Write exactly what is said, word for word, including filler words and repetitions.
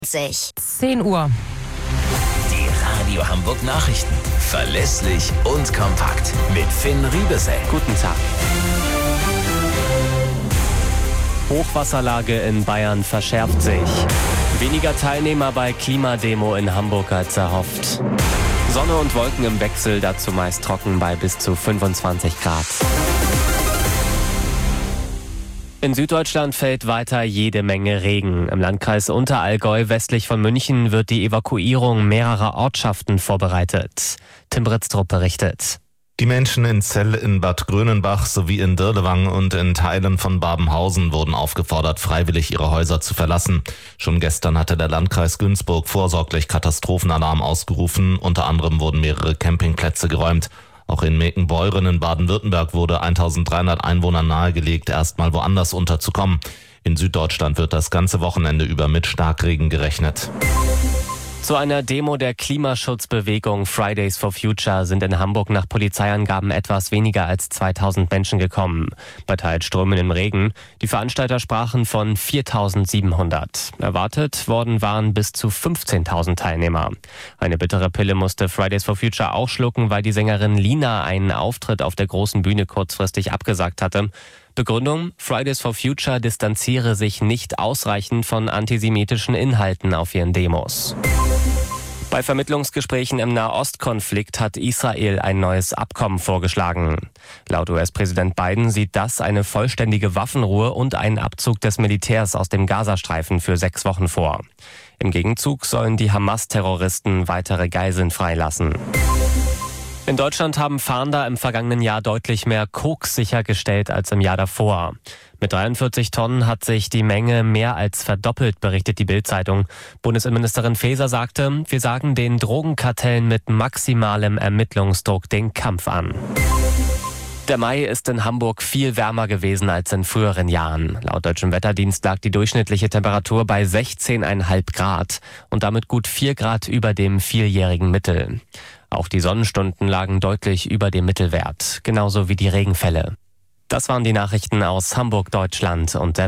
zehn Uhr. Die Radio Hamburg Nachrichten. Verlässlich und kompakt. Mit Finn Riebesell. Guten Tag. Hochwasserlage in Bayern verschärft sich. Weniger Teilnehmer bei Klimademo in Hamburg als erhofft. Sonne und Wolken im Wechsel, dazu meist trocken bei bis zu fünfundzwanzig Grad. In Süddeutschland fällt weiter jede Menge Regen. Im Landkreis Unterallgäu westlich von München wird die Evakuierung mehrerer Ortschaften vorbereitet. Tim Britztrup berichtet. Die Menschen in Zell in Bad Grönenbach sowie in Dirlewang und in Teilen von Babenhausen wurden aufgefordert, freiwillig ihre Häuser zu verlassen. Schon gestern hatte der Landkreis Günzburg vorsorglich Katastrophenalarm ausgerufen. Unter anderem wurden mehrere Campingplätze geräumt. Auch in Meckenbeuren in Baden-Württemberg wurde eintausenddreihundert Einwohnern nahegelegt, erstmal woanders unterzukommen. In Süddeutschland wird das ganze Wochenende über mit Starkregen gerechnet. Zu einer Demo der Klimaschutzbewegung Fridays for Future sind in Hamburg nach Polizeiangaben etwas weniger als zweitausend Menschen gekommen. Bei teils strömendem Regen. Die Veranstalter sprachen von viertausendsiebenhundert. Erwartet worden waren bis zu fünfzehntausend Teilnehmer. Eine bittere Pille musste Fridays for Future auch schlucken, weil die Sängerin Lina einen Auftritt auf der großen Bühne kurzfristig abgesagt hatte. Begründung: Fridays for Future distanziere sich nicht ausreichend von antisemitischen Inhalten auf ihren Demos. Bei Vermittlungsgesprächen im Nahostkonflikt hat Israel ein neues Abkommen vorgeschlagen. Laut U S-Präsident Biden sieht das eine vollständige Waffenruhe und einen Abzug des Militärs aus dem Gazastreifen für sechs Wochen vor. Im Gegenzug sollen die Hamas-Terroristen weitere Geiseln freilassen. In Deutschland haben Fahnder im vergangenen Jahr deutlich mehr Koks sichergestellt als im Jahr davor. Mit dreiundvierzig Tonnen hat sich die Menge mehr als verdoppelt, berichtet die Bild-Zeitung. Bundesinnenministerin Faeser sagte, wir sagen den Drogenkartellen mit maximalem Ermittlungsdruck den Kampf an. Der Mai ist in Hamburg viel wärmer gewesen als in früheren Jahren. Laut Deutschem Wetterdienst lag die durchschnittliche Temperatur bei sechzehn Komma fünf Grad und damit gut vier Grad über dem vierjährigen Mittel. Auch die Sonnenstunden lagen deutlich über dem Mittelwert, genauso wie die Regenfälle. Das waren die Nachrichten aus Hamburg, Deutschland und der